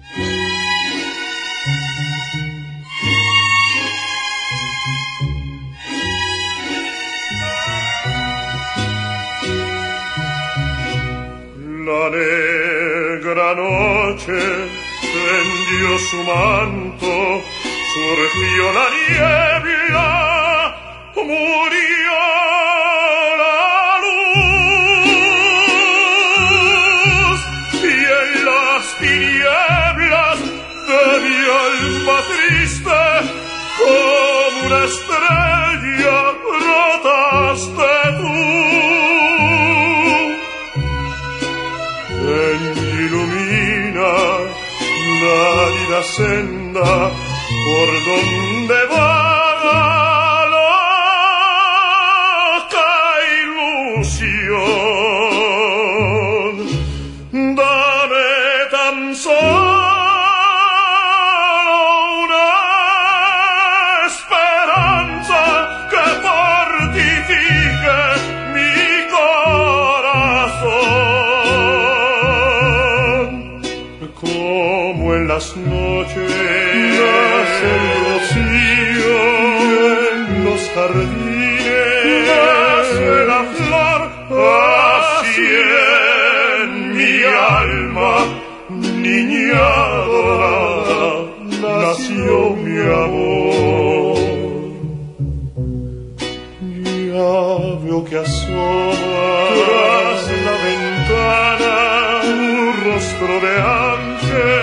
La negra noche tendió su manto, surgió la niebla, murió la luz, y en las tinieblas de mi alma triste, como una estrella brotaste tú. Ilumina la vida senda por donde va la loca ilusión. Dame tan solo una esperanza que fortifique mi corazón. Como en las noches nace el rocío en los jardines, nace la flor, así en mi alma, niña dorada, nació mi amor. Ya veo que asoma tras la ventana tu rostro de ángel,